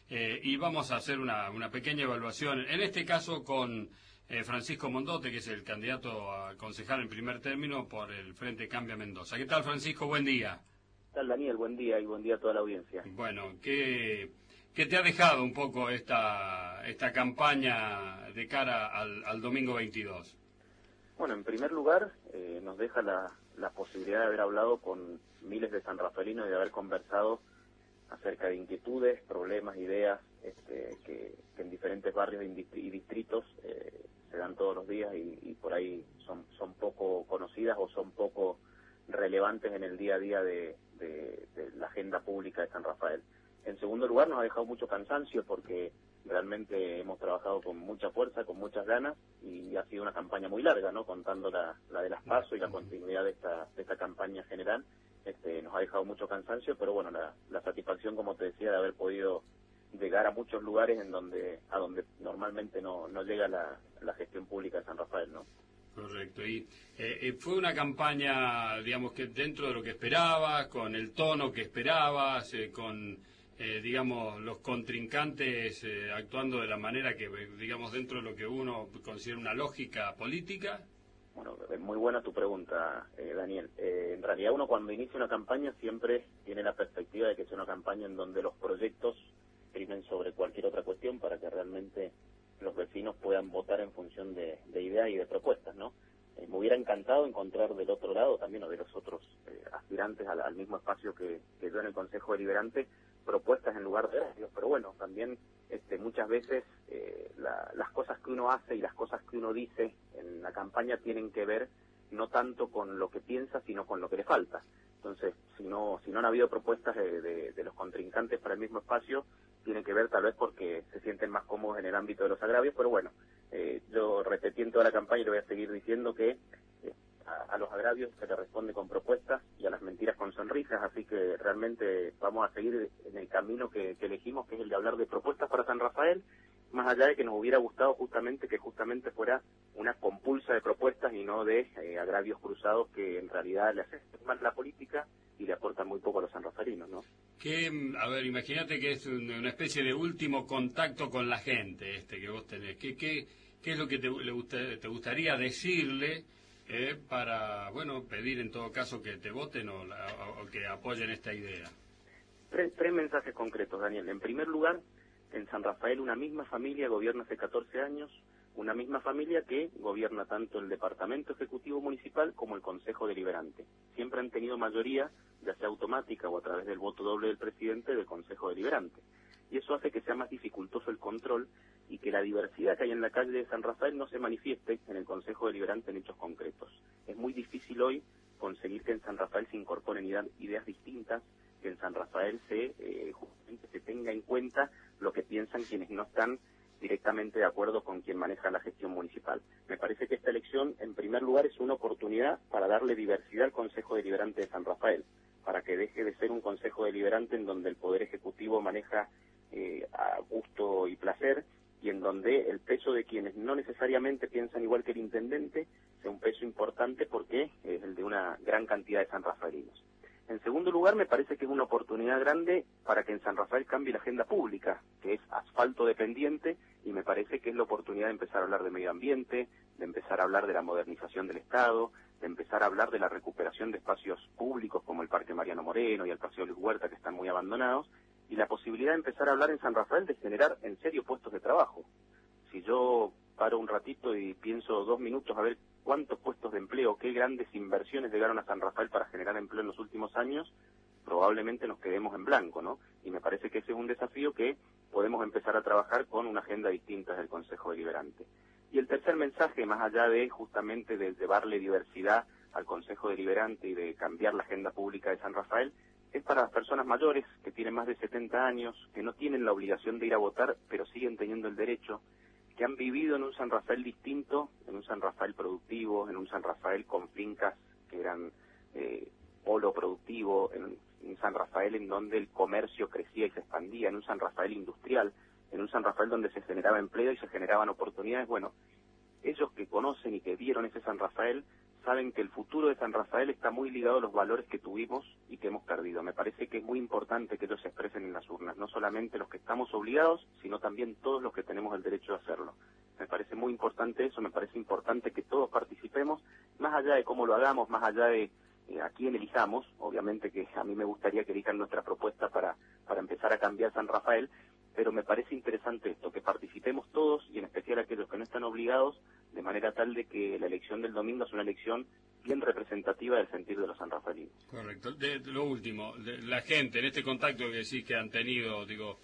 y vamos a hacer una pequeña evaluación, en este caso con Francisco Mondote, que es el candidato a concejal en primer término por el Frente Cambia Mendoza. ¿Qué tal, Francisco? Buen día. ¿Qué tal, Daniel? Buen día y buen día a toda la audiencia. Bueno, ¿qué te ha dejado un poco esta campaña de cara al domingo 22? Bueno, en primer lugar, nos deja la posibilidad de haber hablado con miles de sanrafaelinos y de haber conversado acerca de inquietudes, problemas, ideas que en diferentes barrios y distritos se dan todos los días y por ahí son poco conocidas o son poco relevantes en el día a día de la agenda pública de San Rafael. En segundo lugar, nos ha dejado mucho cansancio porque realmente hemos trabajado con mucha fuerza, con muchas ganas, y ha sido una campaña muy larga, ¿no? Contando la de las PASO y la continuidad de esta campaña general. Nos ha dejado mucho cansancio, pero bueno, la satisfacción, como te decía, de haber podido llegar a muchos lugares a donde normalmente no llega la gestión pública de San Rafael, ¿no? Correcto, y fue una campaña, digamos, que dentro de lo que esperabas, con el tono que esperabas, con, digamos, los contrincantes actuando de la manera que, digamos, dentro de lo que uno considera una lógica política. Bueno, es muy buena tu pregunta, Daniel. En realidad uno cuando inicia una campaña siempre tiene la perspectiva de que es una campaña en donde los proyectos primen sobre cualquier otra cuestión para que realmente los vecinos puedan votar en función de ideas y de propuestas, ¿no? Me hubiera encantado encontrar del otro lado también, o de los otros aspirantes al mismo espacio que yo en el Consejo Deliberante, propuestas en lugar de radios, pero bueno, también muchas veces las cosas que uno hace y las cosas que uno dice en la campaña tienen que ver no tanto con lo que piensa, sino con lo que le falta. Entonces, si no han habido propuestas de los contrincantes para el mismo espacio, tiene que ver tal vez porque se sienten más cómodos en el ámbito de los agravios, pero bueno, yo repetí en toda la campaña y le voy a seguir diciendo que a los agravios se le responde con propuestas y a las mentiras con sonrisas, así que realmente vamos a seguir en el camino que elegimos, que es el de hablar de propuestas para San Rafael, más allá de que nos hubiera gustado que justamente fuera una compulsa de propuestas y no de agravios cruzados que en realidad le hacen mal la política y le aportan muy poco a los sanrafalinos, ¿no? A ver, imagínate que es una especie de último contacto con la gente que vos tenés. ¿Qué es lo que te gustaría decirle para, bueno, pedir en todo caso que te voten o que apoyen esta idea? Tres mensajes concretos, Daniel. En primer lugar, en San Rafael una misma familia gobierna hace 14 años, una misma familia que gobierna tanto el Departamento Ejecutivo Municipal como el Consejo Deliberante. Siempre han tenido mayoría, ya sea automática o a través del voto doble del presidente del Consejo Deliberante. Y eso hace que sea más dificultoso el control y que la diversidad que hay en la calle de San Rafael no se manifieste en el Consejo Deliberante en hechos concretos. Es muy difícil hoy conseguir que en San Rafael se incorporen ideas distintas, que en San Rafael justamente se tenga en cuenta lo que piensan quienes no están directamente de acuerdo con quien maneja la gestión municipal. Me parece que esta elección, en primer lugar, es una oportunidad para darle diversidad al Consejo Deliberante de San Rafael, para que deje de ser un Consejo Deliberante en donde el Poder Ejecutivo maneja a gusto y placer, y en donde el peso de quienes no necesariamente piensan igual que el intendente sea un peso importante porque es el de una gran cantidad de sanrafaelinos. En segundo lugar, me parece que es una oportunidad grande para que en San Rafael cambie la agenda pública, que es asfalto dependiente, y me parece que es la oportunidad de empezar a hablar de medio ambiente, de empezar a hablar de la modernización del Estado, de empezar a hablar de la recuperación de espacios públicos como el Parque Mariano Moreno y el Paseo Luis Huerta, que están muy abandonados, y la posibilidad de empezar a hablar en San Rafael de generar en serio puestos de trabajo. Si yo paro un ratito y pienso 2 minutos a ver cuántos puestos de empleo, qué grandes inversiones llegaron a San Rafael para generar empleo en los últimos años, probablemente nos quedemos en blanco, ¿no? Y me parece que ese es un desafío que podemos empezar a trabajar con una agenda distinta del Consejo Deliberante. Y el tercer mensaje, más allá de justamente de llevarle diversidad al Consejo Deliberante y de cambiar la agenda pública de San Rafael, es para las personas mayores que tienen más de 70 años, que no tienen la obligación de ir a votar, pero siguen teniendo el derecho, que han vivido en un San Rafael distinto, en un San Rafael productivo, en un San Rafael con fincas que eran polo productivo, en un San Rafael en donde el comercio crecía y se expandía, en un San Rafael industrial, en un San Rafael donde se generaba empleo y se generaban oportunidades. Bueno, ellos que conocen y que vieron ese San Rafael saben que el futuro de San Rafael está muy ligado a los valores que tuvimos y que hemos perdido. Me parece que es muy importante que ellos se expresen en las urnas, no solamente los que estamos obligados, sino también todos los que tenemos el derecho de hacerlo. Me parece muy importante eso, me parece importante que todos participemos, más allá de cómo lo hagamos, más allá de a quién elijamos. Obviamente que a mí me gustaría que elijan nuestra propuesta para empezar a cambiar San Rafael, pero me parece interesante esto, que participemos todos, y en especial aquellos que no están obligados, de manera tal de que la elección del domingo es una elección bien representativa del sentir de los sanrafaelinos. Correcto. De lo último, la gente, en este contacto que sí que han tenido, digo,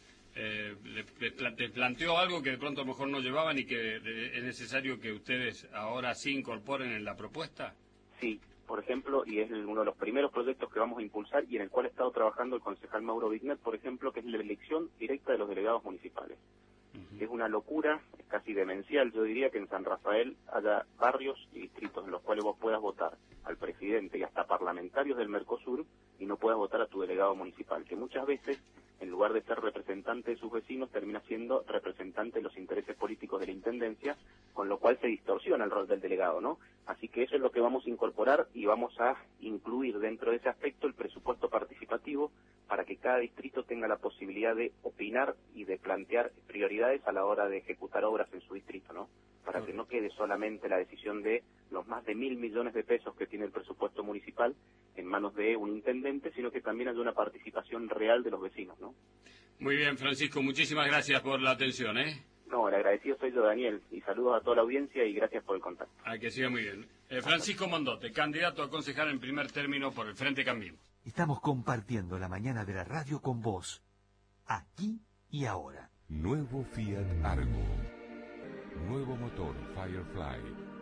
¿te planteó algo que de pronto a lo mejor no llevaban y que es necesario que ustedes ahora sí incorporen en la propuesta? Sí, por ejemplo, y es uno de los primeros proyectos que vamos a impulsar y en el cual ha estado trabajando el concejal Mauro Vignet, por ejemplo, que es la elección directa de los delegados municipales. Es una locura, es casi demencial, yo diría, que en San Rafael haya barrios y distritos en los cuales vos puedas votar al presidente y hasta parlamentarios del Mercosur y no puedas votar a tu delegado municipal, que muchas veces, en lugar de ser representante de sus vecinos, termina siendo representante de los intereses políticos de la Intendencia, con lo cual se distorsiona el rol del delegado, ¿no? Así que eso es lo que vamos a incorporar y vamos a incluir dentro de ese aspecto el presupuesto participativo para que cada distrito tenga la posibilidad de opinar y de plantear prioridades a la hora de ejecutar obras en su distrito, ¿no? Para que no quede solamente la decisión de los más de 1.000 millones de pesos que tiene el presupuesto municipal en manos de un intendente, sino que también haya una participación real de los vecinos, ¿no? Muy bien, Francisco, muchísimas gracias por la atención, ¿eh? No, el agradecido soy yo, Daniel, y saludos a toda la audiencia y gracias por el contacto. Que siga muy bien. Francisco Mondote, candidato a concejal en primer término por el Frente Cambiemos. Estamos compartiendo la mañana de la radio con vos, aquí y ahora. Nuevo Fiat Argo. Nuevo motor Firefly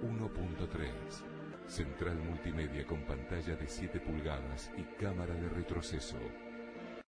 1.3. Central multimedia con pantalla de 7 pulgadas y cámara de retroceso.